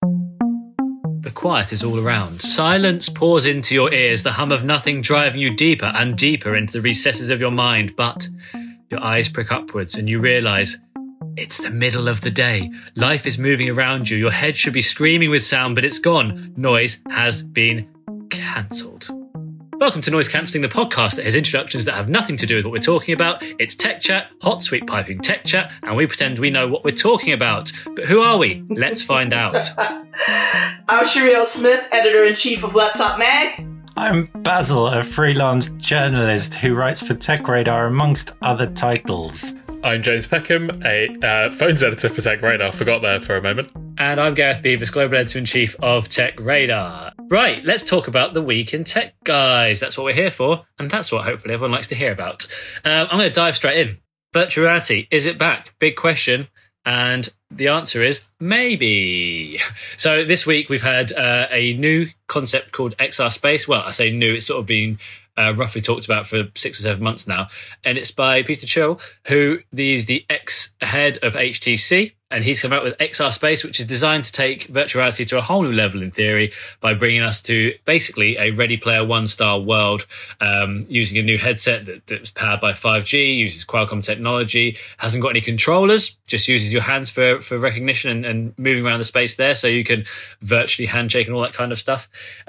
The quiet is all around. Silence pours into your ears, the hum of nothing driving you deeper and deeper into the recesses of your mind. But your eyes prick upwards and you realise it's the middle of the day. Life is moving around you. Your head should be screaming with sound, but it's gone. Noise has been cancelled. Welcome to Noise Cancelling, the podcast that has introductions that have nothing to do with what we're talking about. It's Tech Chat, hot, sweet, piping Tech Chat, and we pretend we know what we're talking about. But who are we? Let's find out. I'm Shariel Smith, Editor-in-Chief of Laptop Mag. I'm Basil, a freelance journalist who writes for Tech Radar, amongst other titles. I'm James Peckham, a phones editor for Tech Radar. Forgot there for a moment. And I'm Gareth Beavis, Global Editor-in-Chief of Tech Radar. Right, let's talk about the week in tech, guys. That's what we're here for, and that's what hopefully everyone likes to hear about. I'm going to dive straight in. Virtual reality, is it back? Big question. And the answer is maybe. So this week we've had a new concept called XR Space. Well, I say new, it's sort of been roughly talked about for 6 or 7 months now. And it's by Peter Thiel, who is the ex-head of HTC. And he's come out with XR Space, which is designed to take virtual reality to a whole new level in theory by bringing us to basically a Ready Player One style world, using a new headset that's powered by 5G, uses Qualcomm technology, hasn't got any controllers, just uses your hands for recognition and moving around the space there, so you can virtually handshake and all that kind of stuff.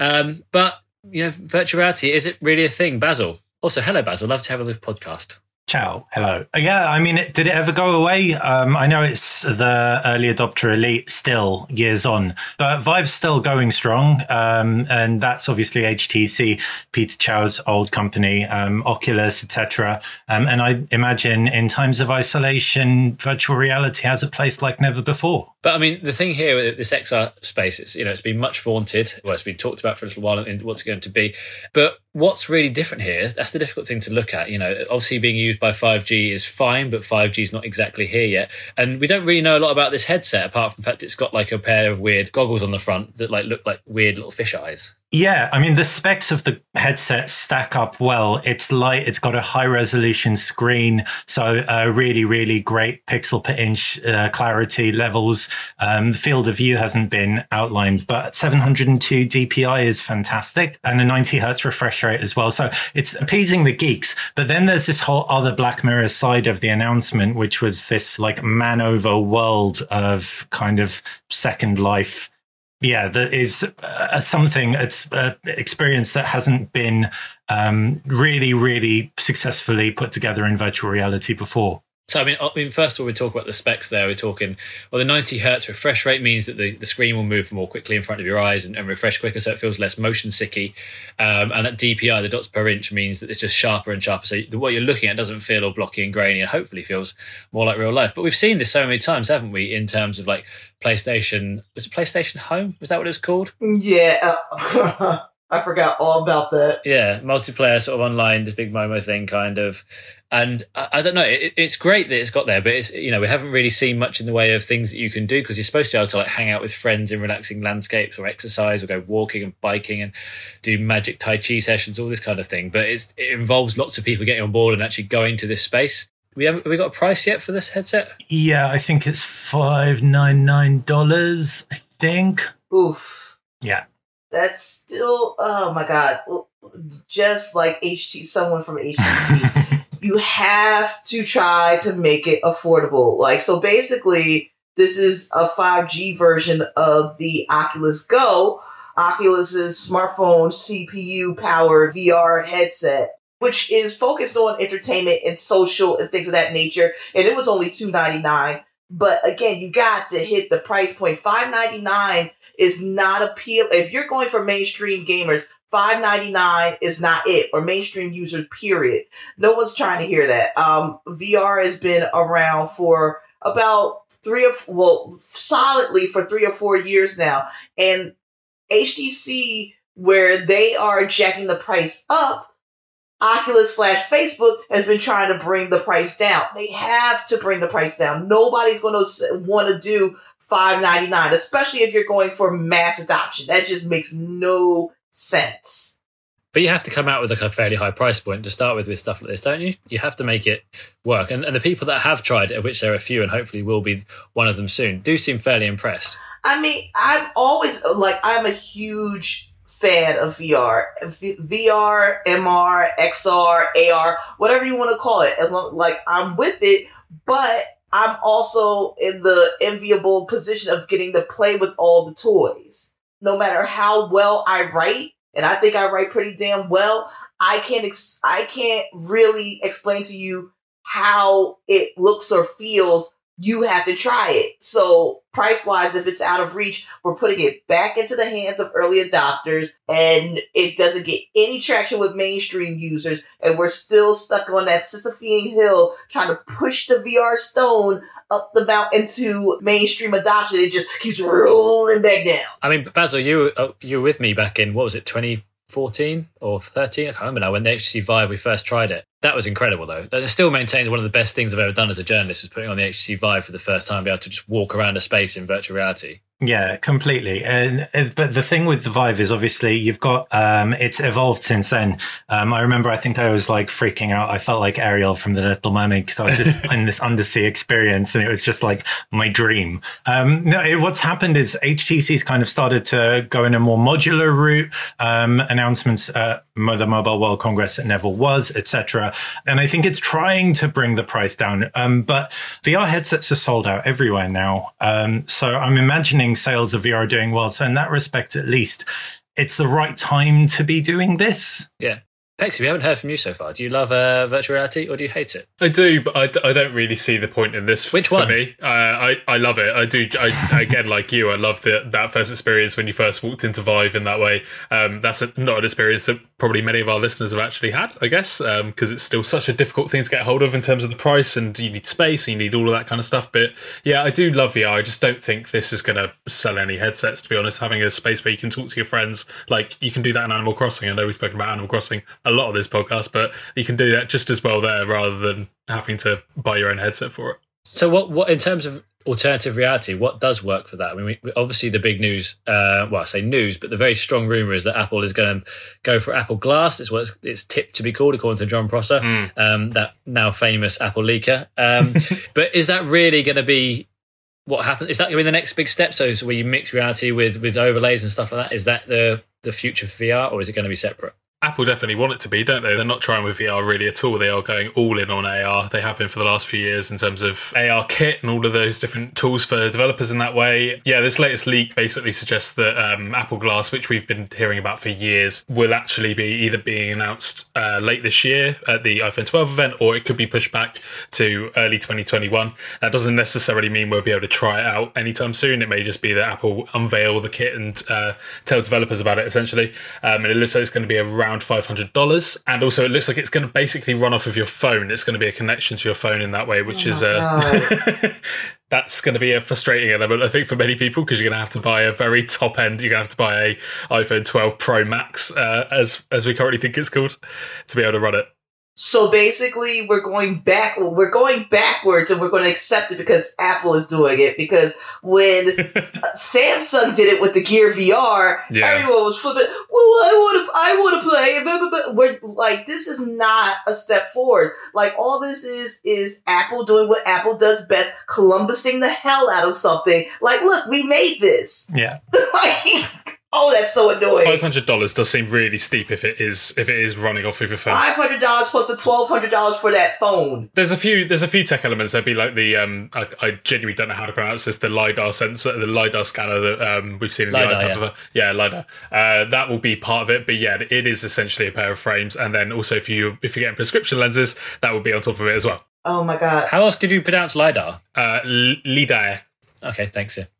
But, you know, virtual reality, is it really a thing? Basil. Also, hello, Basil. Love to have a little podcast. Ciao. Hello. Yeah, I mean, did it ever go away? I know it's the early adopter elite still years on, but Vive's still going strong. And that's obviously HTC, Peter Thiel's old company, Oculus, etc. And I imagine in times of isolation, virtual reality has a place like never before. But I mean, the thing here with this XR space, it's been much vaunted. Well, it's been talked about for a little while and what's it going to be. But what's really different here, that's the difficult thing to look at. You know, obviously being used by 5G is fine, but 5G is not exactly here yet. And we don't really know a lot about this headset, apart from the fact it's got like a pair of weird goggles on the front that like look like weird little fish eyes. Yeah, I mean, the specs of the headset stack up well. It's light, it's got a high resolution screen, so really, really great pixel per inch clarity levels. The field of view hasn't been outlined, but 702 DPI is fantastic, and a 90 hertz refresh rate as well. So it's appeasing the geeks. But then there's this whole other Black Mirror side of the announcement, which was this like man over world of kind of Second Life. Yeah, that is something. It's an experience that hasn't been really, really successfully put together in virtual reality before. So, I mean, first of all, we talk about the specs there. We're talking, well, the 90 hertz refresh rate means that the screen will move more quickly in front of your eyes and refresh quicker, so it feels less motion sicky. And that DPI, the dots per inch, means that it's just sharper and sharper. So what you're looking at doesn't feel all blocky and grainy and hopefully feels more like real life. But we've seen this so many times, haven't we, in terms of like PlayStation. Was it PlayStation Home? Was that what it was called? Yeah. I forgot all about that. Yeah, multiplayer sort of online, this big Momo thing kind of. And I don't know, it's great that it's got there, but it's, you know, we haven't really seen much in the way of things that you can do, because you're supposed to be able to like hang out with friends in relaxing landscapes or exercise or go walking and biking and do magic Tai Chi sessions, all this kind of thing. But it involves lots of people getting on board and actually going to this space. Have we got a price yet for this headset? Yeah, I think it's $599, I think. Oof. Yeah. That's still, oh my God, just like someone from HTC. You have to try to make it affordable. Like, so basically, this is a 5G version of the Oculus Go, Oculus's smartphone CPU-powered VR headset, which is focused on entertainment and social and things of that nature. And it was only $299. But again, you got to hit the price point. $599 is not appeal. If you're going for mainstream gamers, $599 is not it, or mainstream users, period. No one's trying to hear that. VR has been around for about solidly for 3 or 4 years now. And HTC, where they are jacking the price up, Oculus/Facebook has been trying to bring the price down. They have to bring the price down. Nobody's going to want to do $599, especially if you're going for mass adoption. That just makes no sense. But you have to come out with a fairly high price point to start with stuff like this, don't you? You have to make it work. And the people that have tried it, of which there are a few and hopefully will be one of them soon, do seem fairly impressed. I mean, I'm always like, I'm a huge fan of VR. VR, MR, XR, AR, whatever you want to call it. And like, I'm with it, but I'm also in the enviable position of getting to play with all the toys. No matter how well I write, and I think I write pretty damn well, I can't really explain to you how it looks or feels. You have to try it. So price-wise, if it's out of reach, we're putting it back into the hands of early adopters, and it doesn't get any traction with mainstream users, and we're still stuck on that Sisyphean hill trying to push the VR stone up the mountain to mainstream adoption. It just keeps rolling back down. I mean, Basil, you were with me back in, what was it, 2014 or 13? I can't remember now, when the HTC Vive, we first tried it. That was incredible, though. It still maintains one of the best things I've ever done as a journalist, was putting on the HTC Vive for the first time, be able to just walk around a space in virtual reality. Yeah, completely. But the thing with the Vive is obviously you've got, it's evolved since then. I remember, I think I was like freaking out. I felt like Ariel from The Little Mermaid because I was just in this undersea experience and it was just like my dream. What's happened is HTC's kind of started to go in a more modular route, announcements, the Mobile World Congress it never was, etc. And I think it's trying to bring the price down. But VR headsets are sold out everywhere now. So I'm imagining sales of VR doing well. So in that respect, at least, it's the right time to be doing this. Yeah. Pexy, we haven't heard from you so far. Do you love virtual reality or do you hate it? I do, but I don't really see the point in this. Which for one? Me. I love it. I do. Again, like you, I love that first experience when you first walked into Vive in that way. That's not an experience that probably many of our listeners have actually had, I guess, because it's still such a difficult thing to get hold of in terms of the price, and you need space and you need all of that kind of stuff. But yeah, I do love VR. I just don't think this is going to sell any headsets, to be honest. Having a space where you can talk to your friends, like you can do that in Animal Crossing. I know we've spoken about Animal Crossing a lot of this podcast, but you can do that just as well there rather than having to buy your own headset for it. So what in terms of alternative reality, what does work for that? I mean, obviously the big news, well, I say news, but the very strong rumor is that Apple is going to go for Apple Glass. It's what it's tipped to be called, according to John Prosser, that now famous Apple leaker. But is that really going to be what happens? Is that going to be the next big step? So where you mix reality with overlays and stuff like that? Is that the future for VR, or is it going to be separate? Apple definitely want it to be, don't they? They're not trying with VR really at all. They are going all in on AR. They have been for the last few years in terms of AR kit and all of those different tools for developers in that way. Yeah, this latest leak basically suggests that Apple Glass, which we've been hearing about for years, will actually be either being announced late this year at the iPhone 12 event, or it could be pushed back to early 2021. That doesn't necessarily mean we'll be able to try it out anytime soon. It may just be that Apple unveil the kit and tell developers about it, essentially. And it looks like it's going to be around $500, and also it looks like it's going to basically run off of your phone. It's going to be a connection to your phone in that way, which is that's going to be a frustrating element, I think, for many people, because you're going to have to buy a very top end. You're going to have to buy a iPhone 12 Pro Max, as we currently think it's called, to be able to run it. So basically, we're going backwards, and we're going to accept it because Apple is doing it. Because when Samsung did it with the Gear VR, everyone was flipping. Well, I want to play. But we're like, this is not a step forward. Like, all this is Apple doing what Apple does best, Columbusing the hell out of something. Like, look, we made this. Yeah. Like, oh, that's so annoying. $500 does seem really steep if it is running off of your phone. $500 plus the $1,200 for that phone. There's a few tech elements. There'd be like the I genuinely don't know how to pronounce this. The LiDAR sensor, the LiDAR scanner that we've seen in LiDAR, the iPad. Yeah, LiDAR. That will be part of it. But yeah, it is essentially a pair of frames. And then also if you're getting prescription lenses, that will be on top of it as well. Oh my god! How else could you pronounce LiDAR? LiDAR. Okay, thanks. Yeah.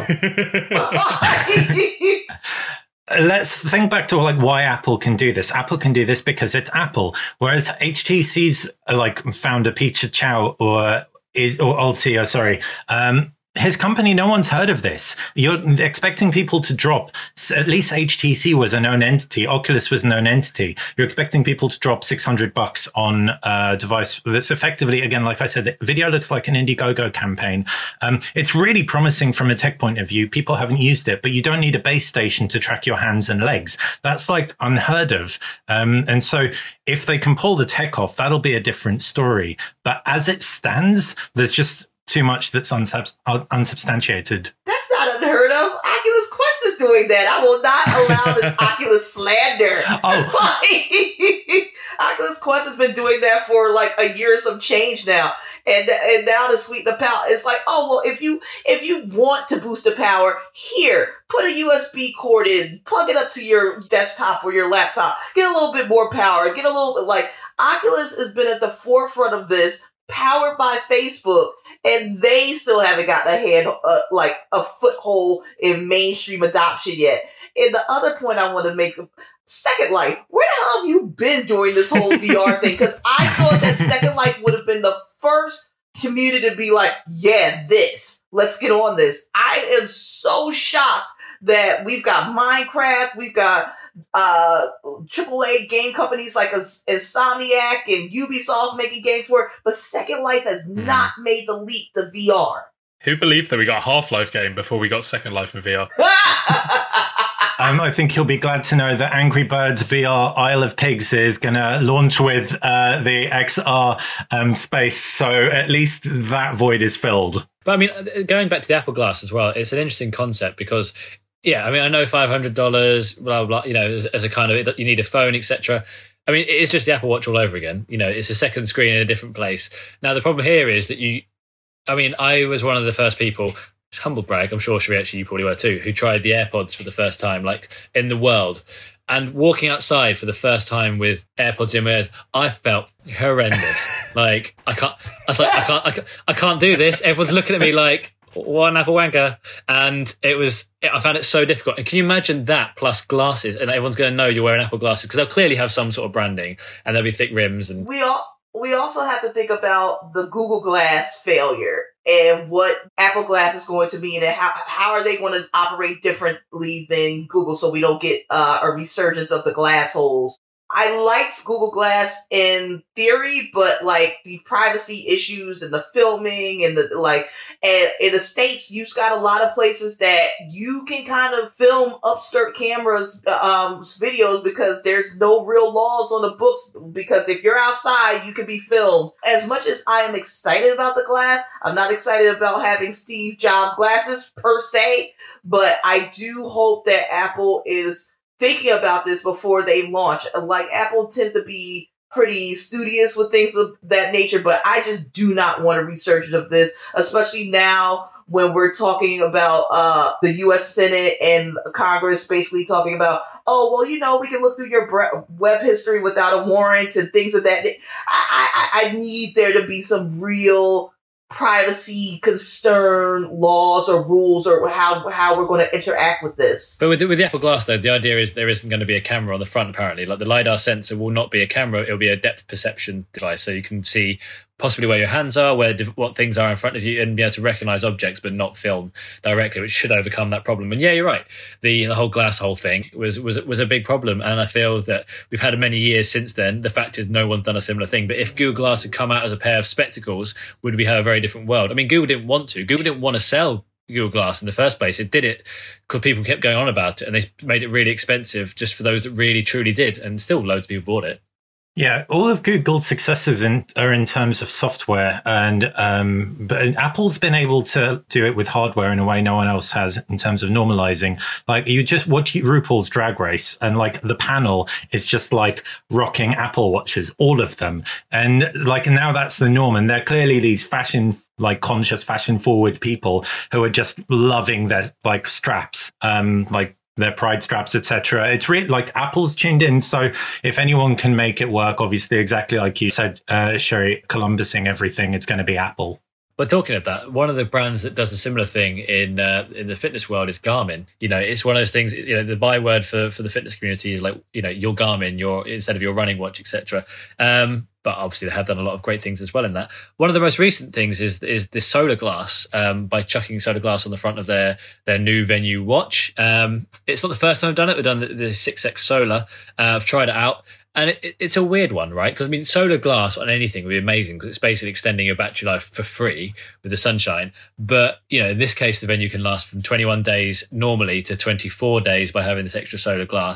Oh. Let's think back to like why Apple can do this. Apple can do this because it's Apple, whereas HTC's like founder Peter Chow or old CEO, sorry. His company, no one's heard of this. You're expecting people to drop, at least HTC was a known entity. Oculus was a known entity. You're expecting people to drop $600 on a device that's effectively, again, like I said, the video looks like an Indiegogo campaign. It's really promising from a tech point of view. People haven't used it, but you don't need a base station to track your hands and legs. That's like unheard of. And so if they can pull the tech off, that'll be a different story. But as it stands, there's just too much that's unsubstantiated. That's not unheard of. Oculus Quest is doing that. I will not allow this Oculus slander. Oh. Oculus Quest has been doing that for like a year or some change now. And now to sweeten the power, it's like, oh, well, if you want to boost the power, here, put a USB cord in, plug it up to your desktop or your laptop, get a little bit more power, get a little bit like, Oculus has been at the forefront of this, powered by Facebook, and they still haven't gotten a foothold in mainstream adoption yet. And the other point I want to make, Second Life, where the hell have you been during this whole VR thing? Because I thought that Second Life would have been the first community to be like, yeah, let's get on this. I am so shocked that we've got Minecraft, we've got AAA game companies like Insomniac and Ubisoft making games for it, but Second Life has not made the leap to VR. Who believed that we got a Half-Life game before we got Second Life in VR? I think you'll be glad to know that Angry Birds VR Isle of Pigs is going to launch with the XR space, so at least that void is filled. But I mean, going back to the Apple Glass as well, it's an interesting concept because, yeah, I mean, I know $500, blah, blah, you know, as a kind of, you need a phone, etc. I mean, it's just the Apple Watch all over again. You know, it's a second screen in a different place. Now, the problem here is that I was one of the first people, humble brag, I'm sure, Sheree, actually, you probably were too, who tried the AirPods for the first time, like, in the world. And walking outside for the first time with AirPods in my ears, I felt horrendous. Like, I can't do this. Everyone's looking at me like, one Apple wanker. And I found it so difficult. And can you imagine that plus glasses? And everyone's going to know you're wearing Apple glasses because they'll clearly have some sort of branding and there'll be thick rims. And we also have to think about the Google Glass failure and what Apple Glass is going to mean and how are they going to operate differently than Google so we don't get a resurgence of the glass holes. I liked Google Glass in theory, but like the privacy issues and the filming and and in the States, you've got a lot of places that you can kind of film upstart cameras, videos because there's no real laws on the books because if you're outside, you can be filmed. As much as I am excited about the glass, I'm not excited about having Steve Jobs glasses per se, but I do hope that Apple is thinking about this before they launch. Like, Apple tends to be pretty studious with things of that nature, but I just do not want a resurgence of this, especially now when we're talking about the U.S. Senate and Congress basically talking about, oh, well, you know, we can look through your web history without a warrant and things of that. I need there to be some real privacy concern laws or rules or how we're going to interact with this. But with the Apple Glass, though, the idea is there isn't going to be a camera on the front, apparently. Like, the LiDAR sensor will not be a camera, it'll be a depth perception device. So you can see possibly where your hands are, what things are in front of you, and be able to recognize objects but not film directly, which should overcome that problem. And yeah, you're right. The whole glass hole thing was a big problem, and I feel that we've had many years since then. The fact is, no one's done a similar thing. But if Google Glass had come out as a pair of spectacles, would we have a very different world? I mean, Google didn't want to. Google didn't want to sell Google Glass in the first place. It did it because people kept going on about it, and they made it really expensive just for those that really truly did, and still loads of people bought it. Yeah, all of Google's successes are in terms of software, and but Apple's been able to do it with hardware in a way no one else has in terms of normalizing. Like, you just watch RuPaul's Drag Race, and like the panel is just like rocking Apple watches, all of them, and like now that's the norm, and they're clearly these conscious, fashion forward people who are just loving their like straps, their pride straps, etc. It's really like Apple's tuned in. So if anyone can make it work, obviously, exactly like you said, Sherry, Columbusing everything, it's going to be Apple. But talking of that, one of the brands that does a similar thing in the fitness world is Garmin. You know, it's one of those things. You know, the byword for the fitness community is like, you know, your Garmin, instead of your running watch, etc. But obviously, they have done a lot of great things as well in that. One of the most recent things is this solar glass. By chucking solar glass on the front of their new Venue watch. It's not the first time I've done it. We've done the 6X Solar. I've tried it out. And it's a weird one, right? Because, I mean, solar glass on anything would be amazing because it's basically extending your battery life for free with the sunshine. But, you know, in this case, the Venue can last from 21 days normally to 24 days by having this extra solar glass.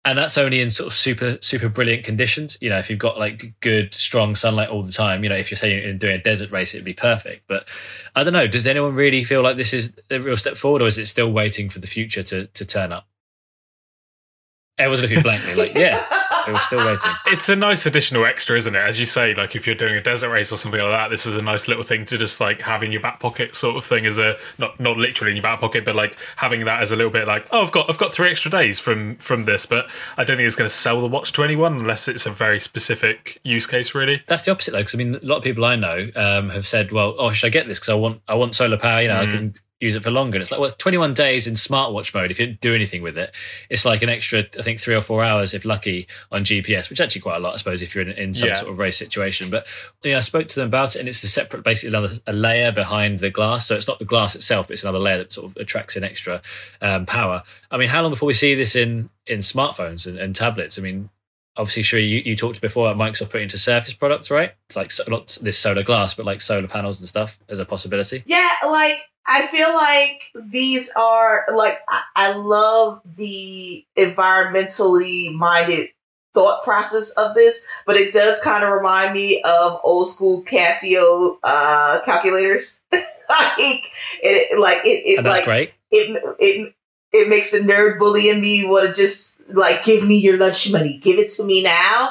And that's only in sort of super brilliant conditions. You know, if you've got like good, strong sunlight all the time, you know, if you're saying you're doing a desert race, it'd be perfect. But I don't know, does anyone really feel like this is a real step forward, or is it still waiting for the future to turn up? Everyone's looking blankly like, yeah, we're still waiting. It's a nice additional extra, isn't it? As you say, like if you're doing a desert race or something like that, this is a nice little thing to just like have in your back pocket sort of thing, as a not literally in your back pocket, but like having that as a little bit like, oh, I've got 3 extra days from this, but I don't think it's going to sell the watch to anyone unless it's a very specific use case, really. That's the opposite though, because I mean, a lot of people I know have said, well, oh, should I get this because I want solar power, you know, I can use it for longer. And it's like, well, it's 21 days in smartwatch mode. If you don't do anything with it, it's like an extra, I think, 3 or 4 hours, if lucky, on GPS, which is actually quite a lot, I suppose, if you're in some sort of race situation. But you know, I spoke to them about it, and it's a separate, basically a layer behind the glass. So it's not the glass itself, but it's another layer that sort of attracts in extra power. I mean, how long before we see this in smartphones and tablets? I mean, obviously, sure, you talked before about Microsoft putting into Surface products, right? It's like not this solar glass, but like solar panels and stuff as a possibility. Yeah, like I feel like these are like I love the environmentally minded thought process of this, but it does kind of remind me of old school Casio calculators. And that's great. It makes the nerd bully in me want to just like, give me your lunch money, give it to me now.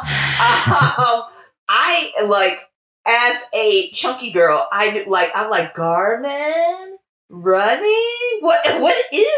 I like, as a chunky girl, I'm like, Garmin running? What is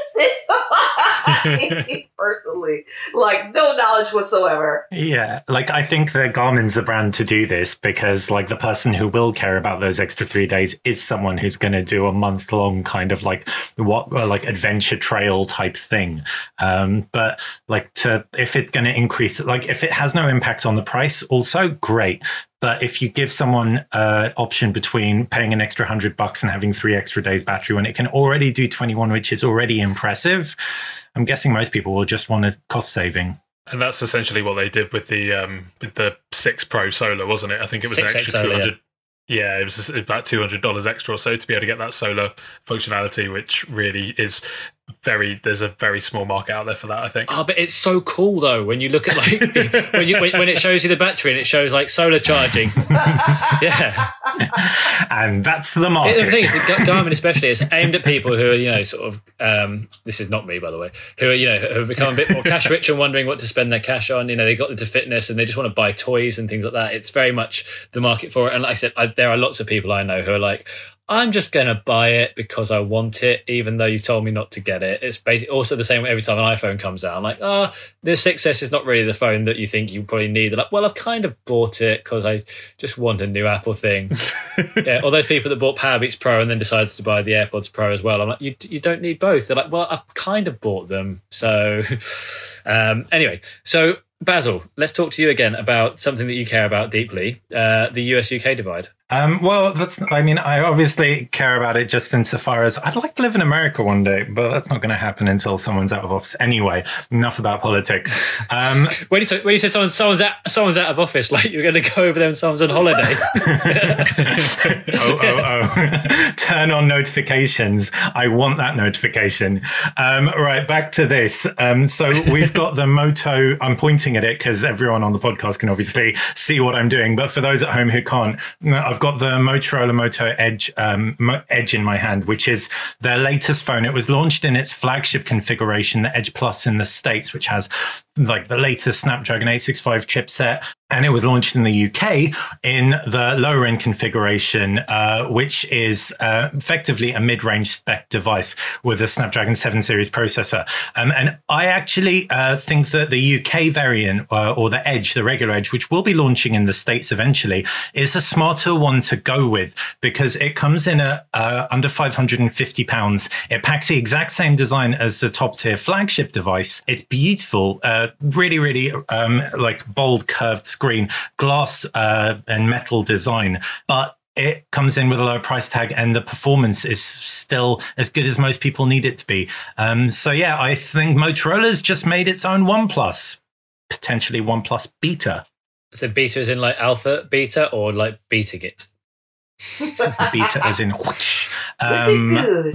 this? Personally, like, no knowledge whatsoever. Yeah, like I think that Garmin's the brand to do this, because like the person who will care about those extra 3 days is someone who's going to do a month-long kind of like adventure trail type thing. But like if it's going to increase, like if it has no impact on the price, also great. But if you give someone an option between paying an extra $100 and having 3 extra days battery when it can already do 21, which is already impressive, I'm guessing most people will just want a cost saving. And that's essentially what they did with the 6 Pro Solar, wasn't it? I think it was an extra 200. Yeah, it was about $200 extra or so to be able to get that solar functionality, which really is there's a very small market out there for that, I think. Oh, but it's so cool though when you look at like when it shows you the battery and it shows like solar charging. Yeah, and that's the market. The thing is, Garmin especially is aimed at people who are, you know, sort of this is not me, by the way, who are, you know, who have become a bit more cash rich and wondering what to spend their cash on. You know, they got into fitness and they just want to buy toys and things like that. It's very much the market for it. And like I said, there are lots of people I know who are like, I'm just going to buy it because I want it, even though you've told me not to get it. It's basically also the same every time an iPhone comes out. I'm like, oh, the 6S is not really the phone that you think you probably need. They're like, well, I've kind of bought it because I just want a new Apple thing. Yeah, or those people that bought Powerbeats Pro and then decided to buy the AirPods Pro as well. I'm like, you don't need both. They're like, well, I've kind of bought them. So anyway, so Basil, let's talk to you again about something that you care about deeply, the US-UK divide. Well, I obviously care about it just insofar as I'd like to live in America one day, but that's not going to happen until someone's out of office. Anyway, enough about politics. When you say someone's out of office, like you're going to go over there and someone's on holiday. Turn on notifications. I want that notification. Right, back to this. So we've got the Moto. I'm pointing at it because everyone on the podcast can obviously see what I'm doing, but for those at home who can't, I've got the Motorola Moto Edge Edge in my hand, which is their latest phone. It was launched in its flagship configuration, the Edge Plus in the States, which has like the latest Snapdragon 865 chipset. And it was launched in the UK in the lower end configuration, which is effectively a mid-range spec device with a Snapdragon 7 series processor. And I actually think that the UK variant or the Edge, the regular Edge, which will be launching in the States eventually, is a smarter one to go with because it comes in at under £550. It packs the exact same design as the top tier flagship device. It's beautiful, really, really like bold curved screen, glass and metal design, but it comes in with a low price tag and the performance is still as good as most people need it to be. So yeah, I think Motorola's just made its own OnePlus, potentially OnePlus Beta. So beta is in like alpha beta or like beating it? Beta as in whoosh. Good.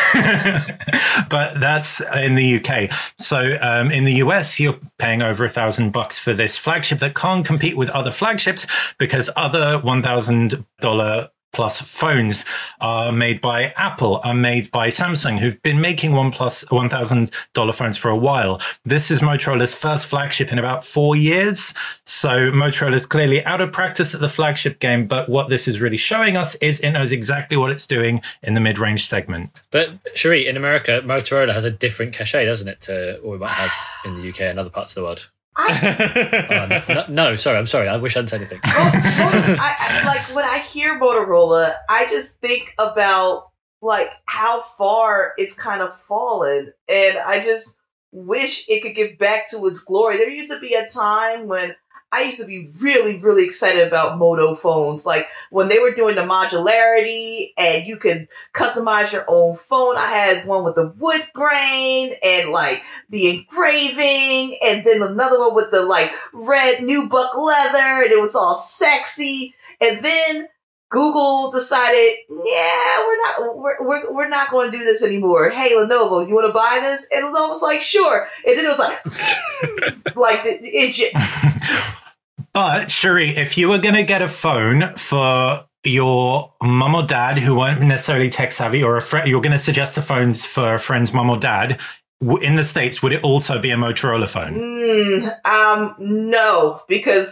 But that's in the UK. So in the US, you're paying over $1,000 for this flagship that can't compete with other flagships because other $1,000 plus phones are made by Apple, are made by Samsung, who've been making $1,000 phones for a while. This is Motorola's first flagship in about 4 years. So Motorola's clearly out of practice at the flagship game, but what this is really showing us is it knows exactly what it's doing in the mid-range segment. But Cherie, in America, Motorola has a different cachet, doesn't it, to what we might have in the UK and other parts of the world? No, sorry, I'm sorry. I wish I hadn't said anything. I like when I hear Motorola, I just think about like how far it's kind of fallen, and I just wish it could get back to its glory. There used to be a time when I used to be really, really excited about Moto phones. Like when they were doing the modularity and you could customize your own phone. I had one with the wood grain and like the engraving, and then another one with the like red nubuck leather, and it was all sexy. And then Google decided, yeah, we're not going to do this anymore. Hey, Lenovo, you want to buy this? And Lenovo was like, sure. And then it was like, like the engine. But Cherie, if you were going to get a phone for your mum or dad who weren't necessarily tech savvy, or you're going to suggest the phones for a friend's mum or dad in the States, would it also be a Motorola phone? No, because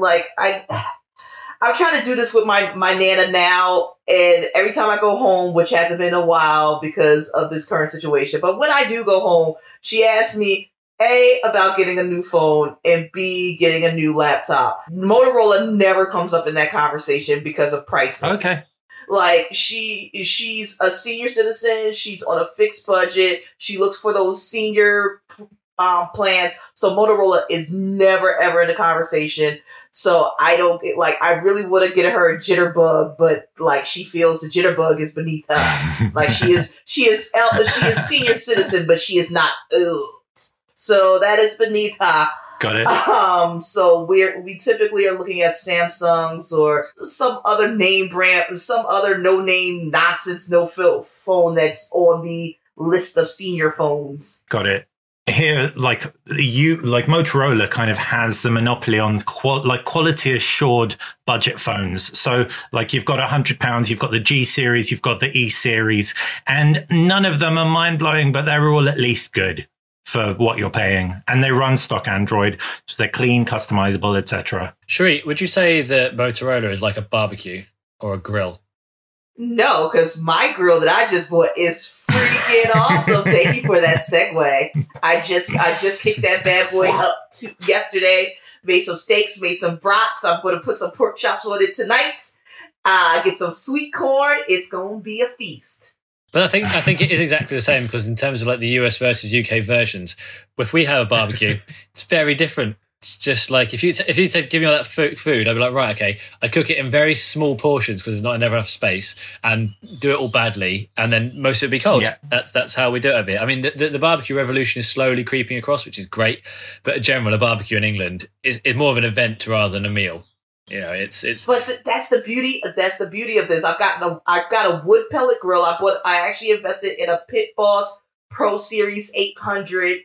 I'm trying to do this with my Nana now, and every time I go home, which hasn't been a while because of this current situation, but when I do go home, she asks me, A, about getting a new phone, and B, getting a new laptop. Motorola never comes up in that conversation because of pricing. Okay. Like, she's a senior citizen, she's on a fixed budget, she looks for those senior plans, so Motorola is never, ever in the conversation. So I don't like. I really would have given her a jitterbug, but like she feels the jitterbug is beneath her. Like she is senior citizen, but she is not old. So that is beneath her. Got it. So we typically are looking at Samsungs or some other name brand, some other no name nonsense phone that's on the list of senior phones. Got it. Here, like Motorola kind of has the monopoly on quality assured budget phones. So like you've got £100, you've got the G series, you've got the E series, and none of them are mind blowing, but they're all at least good for what you're paying. And they run stock Android, so they're clean, customizable, etc. Cherie, would you say that Motorola is like a barbecue or a grill? No, because my grill that I just bought is freaking awesome. Thank you for that segue. I just kicked that bad boy up yesterday. Made some steaks, made some brats. I'm going to put some pork chops on it tonight. Get some sweet corn. It's going to be a feast. But I think it is exactly the same, because in terms of like the US versus UK versions, if we have a barbecue, it's very different. It's just like if you said give me all that food, I'd be like, right, okay, I cook it in very small portions because there's never enough space, and do it all badly, and then most of it be cold. Yeah. That's how we do it over here. I mean, the barbecue revolution is slowly creeping across, which is great, but in general, a barbecue in England is more of an event rather than a meal. You know, it's. But that's the beauty. That's the beauty of this. I've got a wood pellet grill. I actually invested in a Pit Boss Pro Series 800.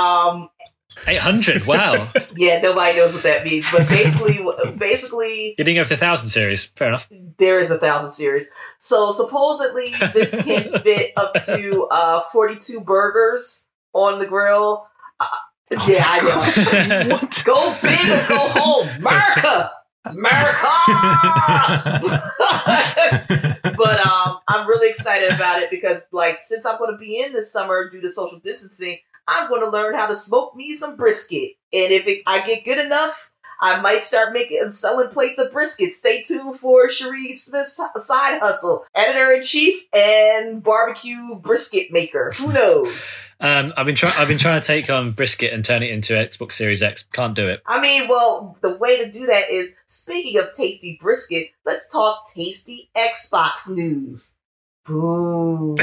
800, wow. Yeah, nobody knows what that means. But basically... You didn't go for the 1000 series. Fair enough. There is a 1000 series. So supposedly this can fit up to 42 burgers on the grill. Yeah, I know. What? Go big or go home. America! But I'm really excited about it because, like, since I'm going to be in this summer due to social distancing, I'm going to learn how to smoke me some brisket. And if I get good enough, I might start selling plates of brisket. Stay tuned for Cherie Smith's side hustle. Editor-in-chief and barbecue brisket maker. Who knows? I've been trying to take on brisket and turn it into Xbox Series X. Can't do it. I mean, well, the way to do that is, speaking of tasty brisket, let's talk tasty Xbox news. Boom.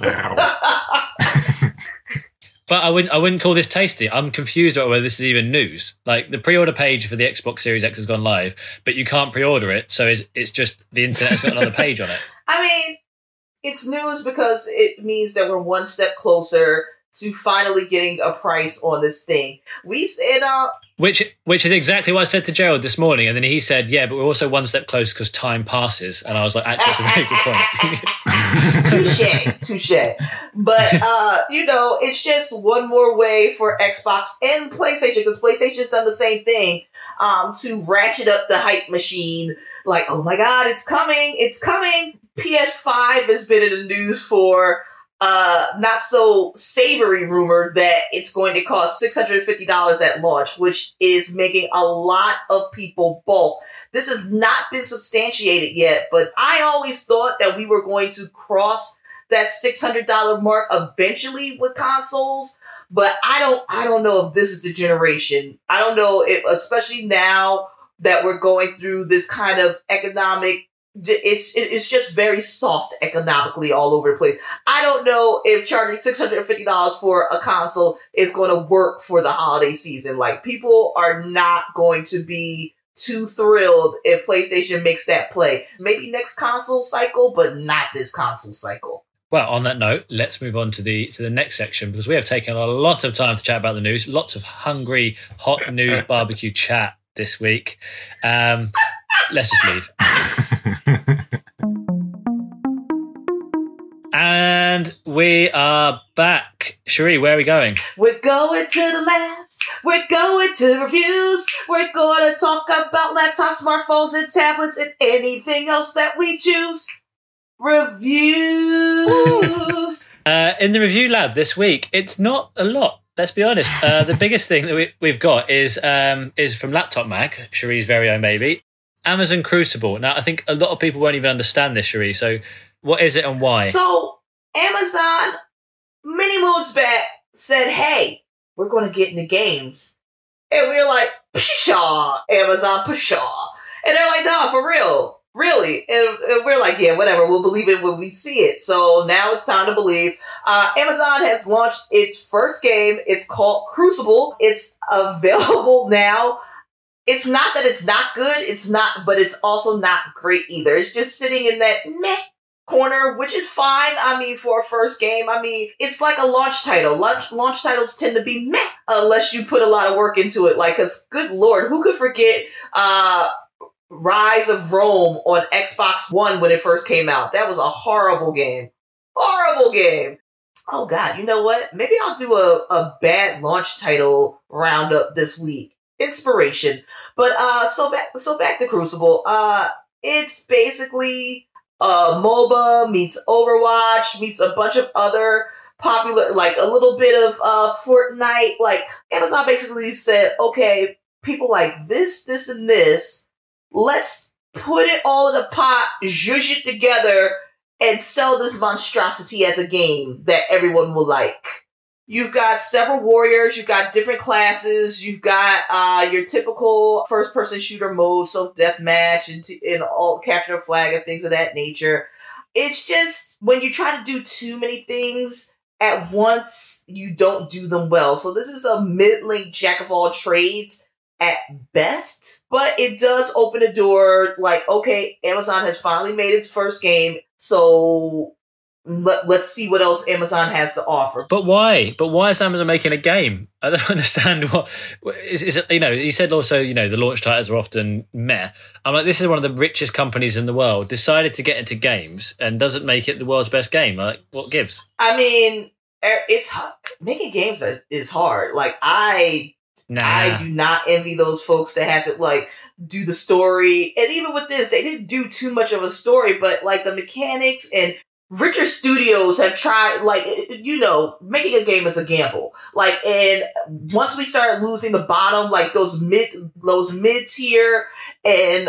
But I wouldn't call this tasty. I'm confused about whether this is even news. Like, the pre-order page for the Xbox Series X has gone live, but you can't pre-order it, so it's just the internet's got another page on it. I mean, It's news because it means that we're one step closer to finally getting a price on this thing. We said, which is exactly what I said to Gerald this morning, and then he said, "Yeah, but we're also one step closer because time passes." And I was like, "Actually, that's a very good point." Touche. But it's just one more way for Xbox and PlayStation, because PlayStation's done the same thing, to ratchet up the hype machine. Like, oh my God, it's coming! PS5 has been in the news for not so savory rumor that it's going to cost $650 at launch, which is making a lot of people balk. This has not been substantiated yet, but I always thought that we were going to cross that $600 mark eventually with consoles. But I don't know if this is the generation. I don't know if, especially now that we're going through this kind of economic, it's just very soft economically all over the place. I don't know if charging $650 for a console is going to work for the holiday season. Like, people are not going to be too thrilled if PlayStation makes that play. Maybe next console cycle, but not this console cycle. Well, on that note, let's move on to the next section, because we have taken a lot of time to chat about the news. Lots of hungry, hot news barbecue chat this week. Let's just leave. And we are back. Cherie, where are we going? We're going to the labs. We're going to reviews. We're going to talk about laptops, smartphones, and tablets, and anything else that we choose. Reviews. In the review lab this week, it's not a lot. Let's be honest. The biggest thing that we've got is from Laptop Mag, Cherie's very own baby, Amazon Crucible. Now, I think a lot of people won't even understand this, Cherie. So, what is it and why? So, Amazon, many moons back, said, "Hey, we're going to get into games," and we were like, "Pshaw, Amazon, pshaw," and they're like, "No, for real." Really? And we're like, yeah, whatever. We'll believe it when we see it. So now it's time to believe. Amazon has launched its first game. It's called Crucible. It's available now. It's not that it's not good. It's not, but it's also not great either. It's just sitting in that meh corner, which is fine. I mean, for a first game, it's like a launch title. Launch titles tend to be meh unless you put a lot of work into it. Like, cause good Lord, who could forget, Rise of Rome on Xbox One when it first came out? That was a horrible game. Horrible game. Oh God, you know what? Maybe I'll do a bad launch title roundup this week. Inspiration. But so back to Crucible. It's basically MOBA meets Overwatch meets a bunch of other popular, like a little bit of Fortnite. Like, Amazon basically said, okay, people like this, and this. Let's put it all in a pot, zhuzh it together, and sell this monstrosity as a game that everyone will like. You've got several warriors, you've got different classes, you've got your typical first-person shooter mode, so deathmatch and all capture the flag and things of that nature. It's just, when you try to do too many things at once, you don't do them well. So this is a middling jack-of-all-trades at best, but it does open a door, like, okay, Amazon has finally made its first game, so let's see what else Amazon has to offer. But why? But why is Amazon making a game? I don't understand what is it, you said also, the launch titles are often meh. I'm like, this is one of the richest companies in the world, decided to get into games and doesn't make it the world's best game. Like, what gives? I mean, it's making games is hard. Like, I do not envy those folks that have to, like, do the story. And even with this, they didn't do too much of a story, but, like, the mechanics and richer studios have tried, like, making a game is a gamble. Like, and once we started losing the bottom, like, those mid-tier and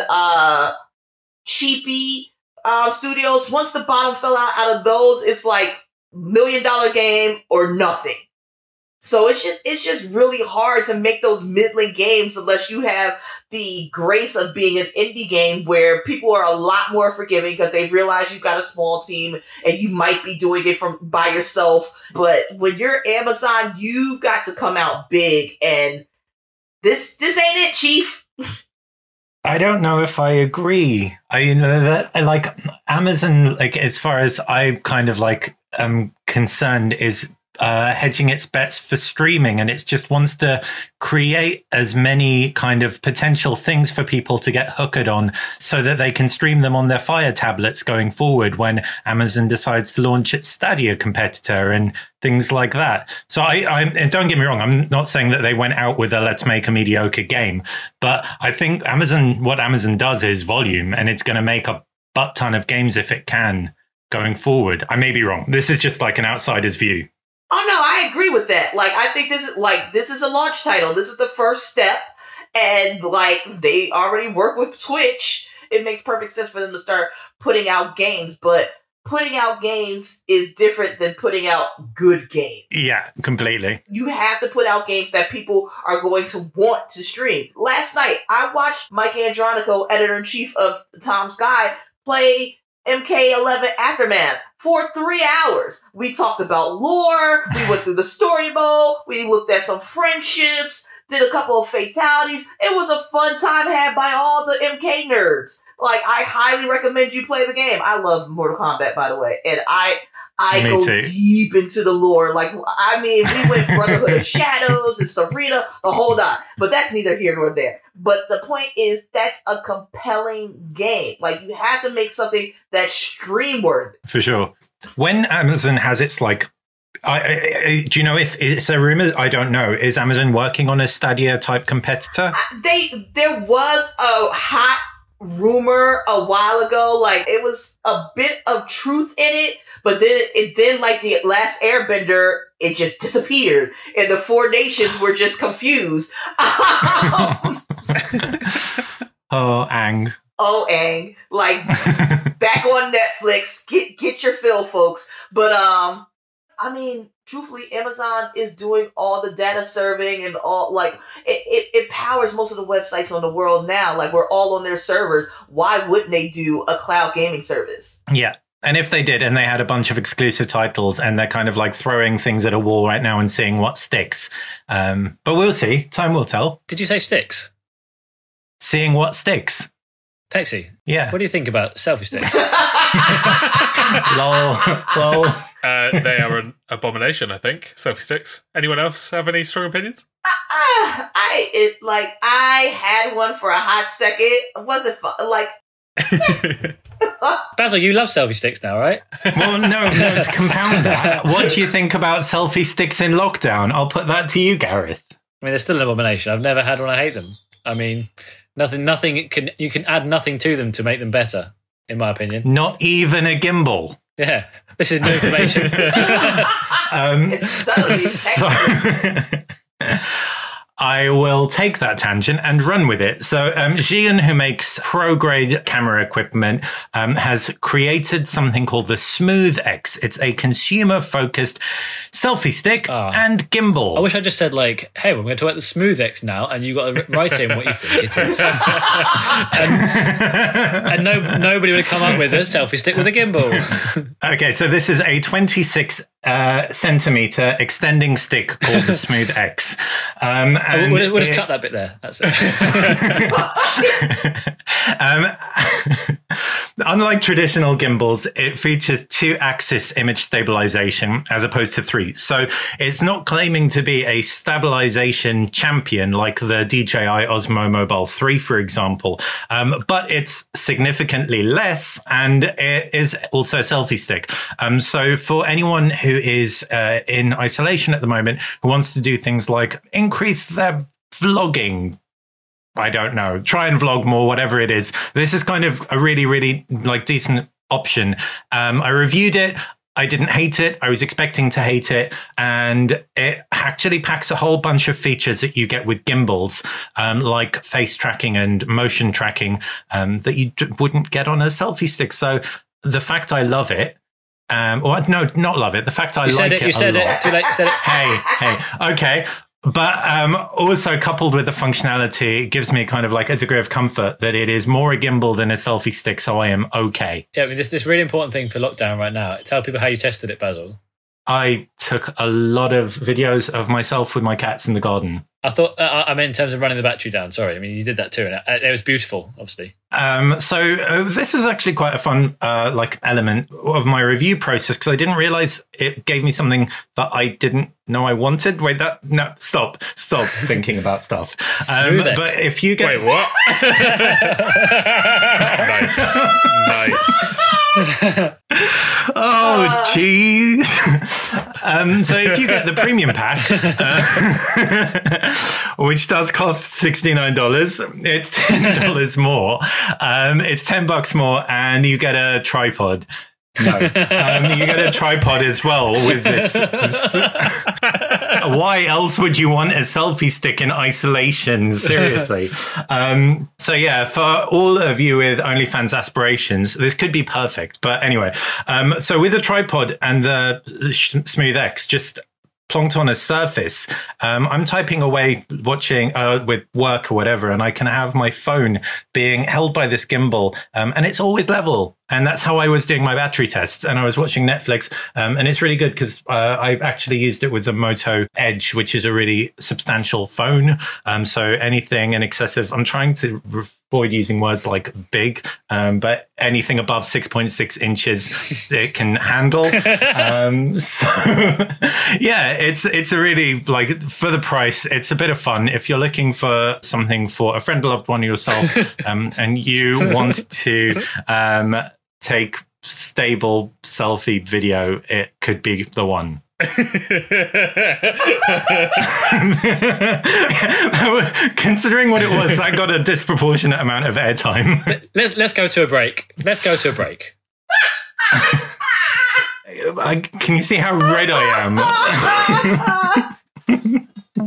cheapy studios, once the bottom fell out of those, it's like $1 million game or nothing. So it's just really hard to make those middling games unless you have the grace of being an indie game where people are a lot more forgiving because they realize you've got a small team and you might be doing it by yourself. But when you're Amazon, you've got to come out big, and this ain't it, Chief. I don't know if I agree. Like Amazon, like as far as I kind of like am concerned, is hedging its bets for streaming, and it just wants to create as many kind of potential things for people to get hooked on so that they can stream them on their Fire tablets going forward when Amazon decides to launch its Stadia competitor and things like that. So and don't get me wrong, I'm not saying that they went out with a let's make a mediocre game, but I think what Amazon does is volume, and it's going to make a butt ton of games if it can going forward. I may be wrong. This is just like an outsider's view. Oh no, I agree with that. Like, I think this is a launch title. This is the first step, and like they already work with Twitch. It makes perfect sense for them to start putting out games, but putting out games is different than putting out good games. Yeah, completely. You have to put out games that people are going to want to stream. Last night, I watched Mike Andronico, editor-in-chief of Tom's Guide, play MK11 Aftermath for 3 hours. We talked about lore, we went through the story mode, we looked at some friendships, did a couple of fatalities. It was a fun time had by all the MK nerds. Like, I highly recommend you play the game. I love Mortal Kombat, by the way, and I go deep into the lore. Like, I mean, we went Brotherhood of Shadows and Sabrina, the whole lot. But that's neither here nor there. But the point is, that's a compelling game. Like, you have to make something that's stream-worthy. For sure. When Amazon has its, like, do you know if it's a rumor? I don't know. Is Amazon working on a Stadia-type competitor? There was a hot rumor a while ago. Like, it was a bit of truth in it, but then like the last Airbender, it just disappeared, and the four nations were just confused. Oh, Aang. Oh, Aang. Like, back on Netflix. Get your fill, folks. But I mean, truthfully, Amazon is doing all the data serving and all, like, it powers most of the websites on the world now. Like, we're all on their servers. Why wouldn't they do a cloud gaming service? Yeah. And if they did, and they had a bunch of exclusive titles, and they're kind of like throwing things at a wall right now and seeing what sticks. But we'll see. Time will tell. Did you say sticks? Seeing what sticks. Pexi, yeah. What do you think about selfie sticks? Lol. They are an abomination, I think. Selfie sticks. Anyone else have any strong opinions? I had one for a hot second. It wasn't fun. Like, Basil, you love selfie sticks now, right? Well, no, to compound that, what do you think about selfie sticks in lockdown? I'll put that to you, Gareth. I mean, they're still an abomination. I've never had one. I hate them. I mean, you can add nothing to them to make them better, in my opinion. Not even a gimbal. Yeah, this is new information. I will take that tangent and run with it. So Xi'an, who makes pro-grade camera equipment, has created something called the Smooth X. It's a consumer-focused selfie stick and gimbal. I wish I just said, like, hey, we're going to talk about the Smooth X now, and you got to write in what you think it is. and nobody would have come up with a selfie stick with a gimbal. Okay, so this is a 26 centimeter extending stick called the Smooth X. We'll just cut that bit there. That's it. Unlike traditional gimbals, it features 2-axis image stabilization as opposed to 3. So it's not claiming to be a stabilization champion like the DJI Osmo Mobile 3, for example, but it's significantly less, and it is also a selfie stick. So for anyone who is in isolation at the moment, who wants to do things like increase their vlogging, I don't know, try and vlog more, whatever it is, this is kind of a really, really like decent option. I reviewed it. I didn't hate it. I was expecting to hate it. And it actually packs a whole bunch of features that you get with gimbals, like face tracking and motion tracking, that you wouldn't get on a selfie stick. So the fact I love it, or no, not love it. The fact I like it. You said it. Too late. You said it. Hey. Okay. But also coupled with the functionality, it gives me kind of like a degree of comfort that it is more a gimbal than a selfie stick. So I am okay. Yeah, I mean, this really important thing for lockdown right now. Tell people how you tested it, Basil. I took a lot of videos of myself with my cats in the garden. I thought I meant in terms of running the battery down. Sorry, I mean you did that too, and it was beautiful, obviously. So this is actually quite a fun element of my review process because I didn't realize it gave me something that I didn't know I wanted. Stop thinking about stuff. But if you get what? Nice. Oh, jeez. So if you get the premium pack, which does cost $69, it's $10 more. It's $10 more, and you get a tripod. No, you get a tripod as well with this. Why else would you want a selfie stick in isolation? Seriously. So yeah, for all of you with OnlyFans aspirations, this could be perfect. But anyway, so with a tripod and the Smooth X, just plonked on a surface, I'm typing away watching with work or whatever, and I can have my phone being held by this gimbal, and it's always level. And that's how I was doing my battery tests. And I was watching Netflix, and it's really good because I've actually used it with the Moto Edge, which is a really substantial phone. So anything in excess of, I'm trying to avoid using words like big, but anything above 6.6 inches, it can handle. So yeah, it's a really, for the price, it's a bit of fun. If you're looking for something for a friend, loved one, or yourself, and you want to take stable selfie video, it could be the one. Considering what it was, that got a disproportionate amount of airtime. Let's go to a break. Can you see how red I am?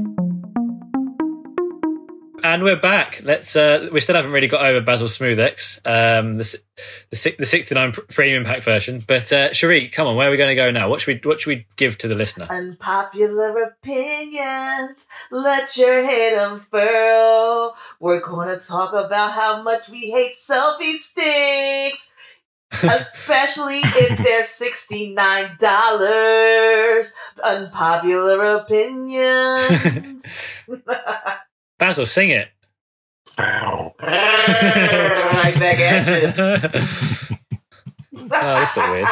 And we're back. We still haven't really got over Basil Smooth X, the 69 premium pack version. But Cherie, come on, where are we going to go now? What should we give to the listener? Unpopular opinions, let your head unfurl. We're going to talk about how much we hate selfie sticks, especially if they're $69. Unpopular opinions. Basil, sing it. Right back at you. Oh, that's got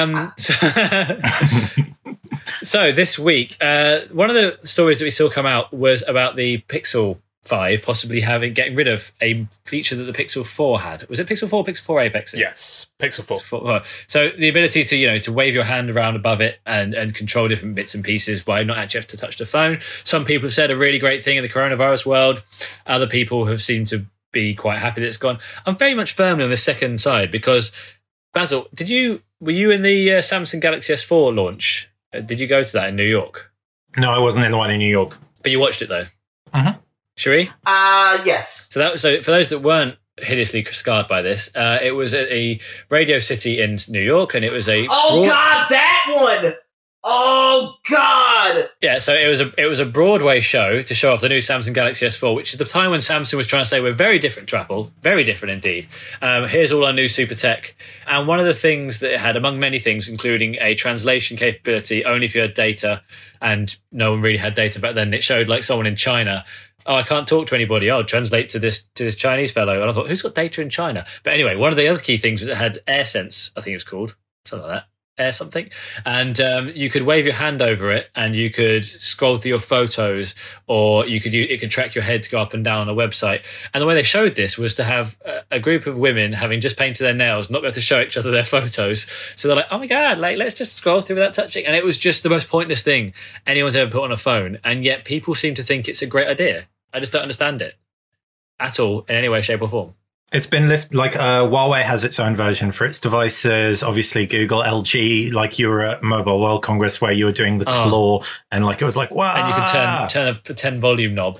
weird. So this week, one of the stories that we saw come out was about the Pixel 5 possibly getting rid of a feature that the Pixel 4 had. Was it Pixel 4 or Pixel 4 Apex? Yes, Pixel 4. So the ability to wave your hand around above it and control different bits and pieces while not actually have to touch the phone. Some people have said a really great thing in the coronavirus world. Other people have seemed to be quite happy that it's gone. I'm very much firmly on the second side because, Basil, were you in the Samsung Galaxy S4 launch? Did you go to that in New York? No, I wasn't in the one in New York. But you watched it though? Mm-hmm. Cherie? Yes. So for those that weren't hideously scarred by this, it was at a Radio City in New York, and it was a God, that one! Oh God! Yeah, so it was a Broadway show to show off the new Samsung Galaxy S4, which is the time when Samsung was trying to say we're very different to Apple, very different indeed. Here's all our new super tech, and one of the things that it had, among many things, including a translation capability only if you had data, and no one really had data back then. It showed like someone in China. Oh, I can't talk to anybody. I'll translate to this Chinese fellow. And I thought, who's got data in China? But anyway, one of the other key things was it had AirSense, I think it was called, something like that. Air something, and you could wave your hand over it, and you could scroll through your photos, or it could track your head to go up and down on a website. And the way they showed this was to have a group of women having just painted their nails, not be able to show each other their photos. So they're like, "Oh my god, let's just scroll through without touching." And it was just the most pointless thing anyone's ever put on a phone, and yet people seem to think it's a great idea. I just don't understand it at all in any way, shape, or form. It's been Huawei has its own version for its devices. Obviously, Google, LG, like you were at Mobile World Congress where you were doing the claw, and it was like, wow. And you could turn a 10 volume knob.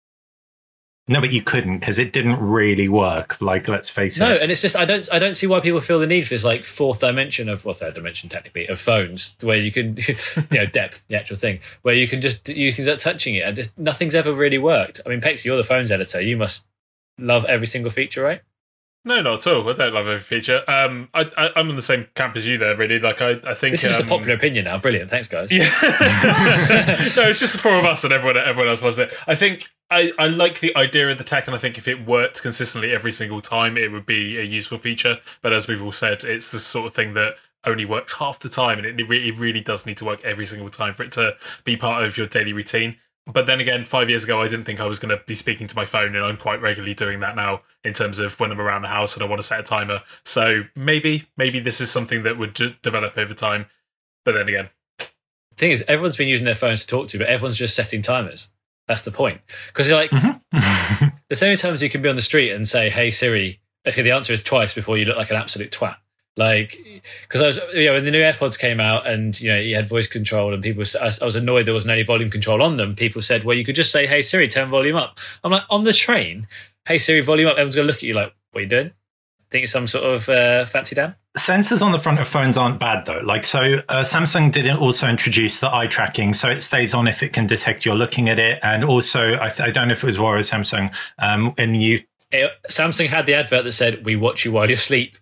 No, but you couldn't because it didn't really work. Let's face it. No, and it's just I don't see why people feel the need for this third dimension technically of phones, where you can depth, the actual thing, where you can just use things like touching it, and just nothing's ever really worked. I mean, Pex, you're the phones editor. You must love every single feature, right? No, not at all. I don't love every feature. I'm on the same camp as you there, really. Like, I think this is just a popular opinion now. Brilliant, thanks, guys. Yeah. No, it's just the four of us, and everyone else loves it. I think I like the idea of the tech, and I think if it worked consistently every single time, it would be a useful feature. But as we've all said, it's the sort of thing that only works half the time, and it really does need to work every single time for it to be part of your daily routine. But then again, 5 years ago, I didn't think I was going to be speaking to my phone, and I'm quite regularly doing that now in terms of when I'm around the house and I want to set a timer. So maybe this is something that would develop over time. But then again, the thing is, everyone's been using their phones to talk to, but everyone's just setting timers. That's the point. Because you're like, there's so many times you can be on the street and say, "Hey Siri." Okay, the answer is twice before you look like an absolute twat. Like, because I was, when the new AirPods came out and, you had voice control and people, I was annoyed there wasn't any volume control on them. People said, well, you could just say, "Hey Siri, turn volume up." I'm like, on the train, "Hey Siri, volume up." Everyone's going to look at you like, "What are you doing? Think it's some sort of fancy Dan?" Sensors on the front of phones aren't bad though. Like, so Samsung did also introduce the eye tracking, so it stays on if it can detect you're looking at it. And also, I don't know if it was Huawei or Samsung, Samsung had the advert that said, "We watch you while you sleep."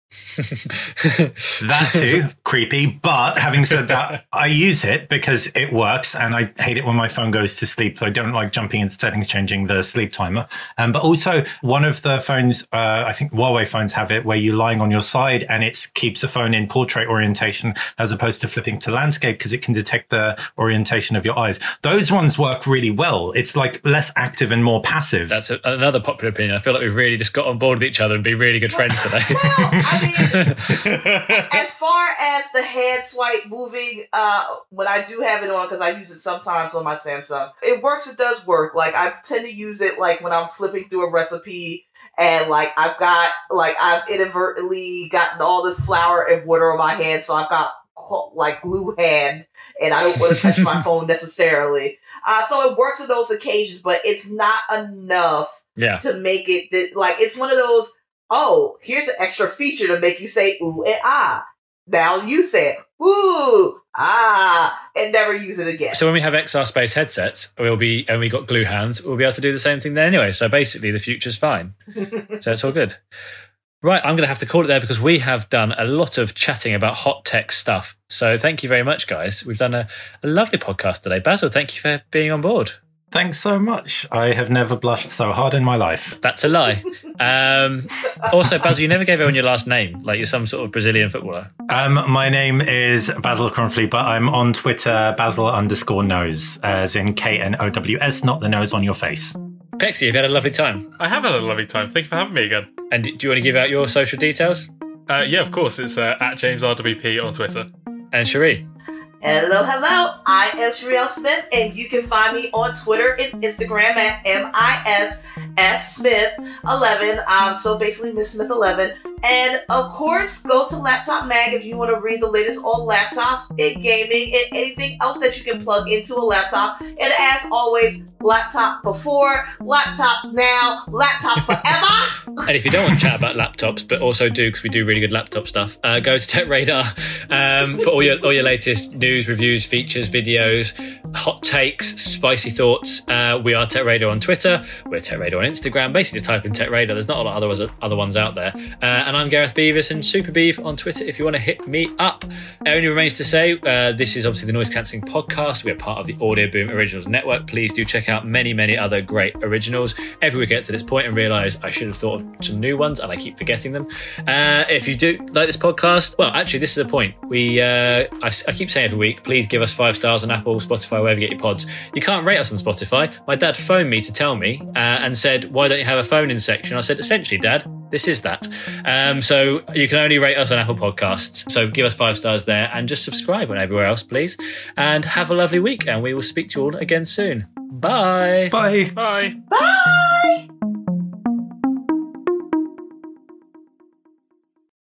That too, creepy. But having said that, I use it because it works, and I hate it when my phone goes to sleep. I don't like jumping into settings, changing the sleep timer. But also, one of the phones, I think Huawei phones have it, where you're lying on your side and it keeps the phone in portrait orientation as opposed to flipping to landscape because it can detect the orientation of your eyes. Those ones work really well. It's like less active and more passive. That's another popular opinion. I feel like we've really just got on board with each other and be really good friends today. As far as the hand swipe moving, when I do have it on, because I use it sometimes on my Samsung, it works. It does work. Like, I tend to use it like when I'm flipping through a recipe and like I've inadvertently gotten all the flour and water on my hand, so I've got like glue hand and I don't want to touch my phone necessarily. So it works on those occasions, but it's not enough to make it it's one of those, "Oh, here's an extra feature to make you say ooh and ah." Now you say it, ooh, ah, and never use it again. So when we have XR Space headsets, and we got glue hands, we'll be able to do the same thing there anyway. So basically, the future's fine. So it's all good. Right, I'm going to have to call it there because we have done a lot of chatting about hot tech stuff. So thank you very much, guys. We've done a lovely podcast today. Basil, thank you for being on board. Thanks so much. I have never blushed so hard in my life. That's a lie. Also, Basil, you never gave everyone your last name, like you're some sort of Brazilian footballer. My name is Basil Cronfley, but I'm on Twitter, Basil_nose, as in KNOWS, not the nose on your face. Pexy, you've had a lovely time. I have had a lovely time. Thank you for having me again. And do you want to give out your social details? Yeah, of course. It's at JamesRWP on Twitter. And Cherie? Hello. I am Shariel Smith, and you can find me on Twitter and Instagram at MISSmith11. So basically Miss Smith 11. And of course, go to Laptop Mag if you want to read the latest on laptops and gaming and anything else that you can plug into a laptop. And as always, laptop before, laptop now, laptop forever. And if you don't want to chat about laptops, but also do, because we do really good laptop stuff, go to Tech Radar for all your latest news, reviews, features, videos, hot takes, spicy thoughts. We are Tech Radar on Twitter. We're Tech Radar on Instagram. Basically, just type in Tech Radar. There's not a lot of other ones out there. And I'm Gareth Beavis and Super Beav on Twitter if you want to hit me up. It only remains to say, this is obviously the Noise Cancelling Podcast. We are part of the Audio Boom Originals Network. Please do check out many other great originals. Every week I get to this point and realise I should have thought of some new ones and I keep forgetting them. If you do like this podcast, well, actually, this is a point. I keep saying every week, please give us 5 stars on Apple, Spotify, wherever you get your pods. You can't rate us on Spotify. My dad phoned me to tell me and said, why don't you have a phone-in section? I said, essentially, Dad, this is that. So you can only rate us on Apple Podcasts. So give us 5 stars there and just subscribe on everywhere else, please. And have a lovely week. And we will speak to you all again soon. Bye. Bye. Bye. Bye.